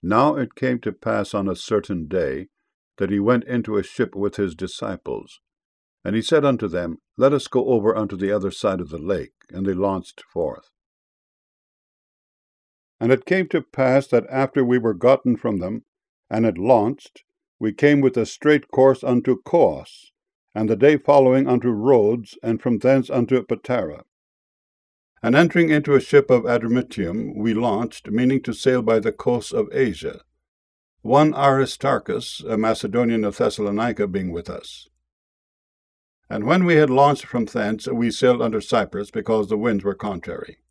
Now it came to pass on a certain day that he went into a ship with his disciples. And he said unto them, Let us go over unto the other side of the lake. And they launched forth. And it came to pass that after we were gotten from them, and had launched, we came with a straight course unto Coos, and the day following unto Rhodes, and from thence unto Patara. And entering into a ship of Adramyttium, we launched, meaning to sail by the coasts of Asia, one Aristarchus, a Macedonian of Thessalonica, being with us. And when we had launched from thence, we sailed under Cyprus, because the winds were contrary.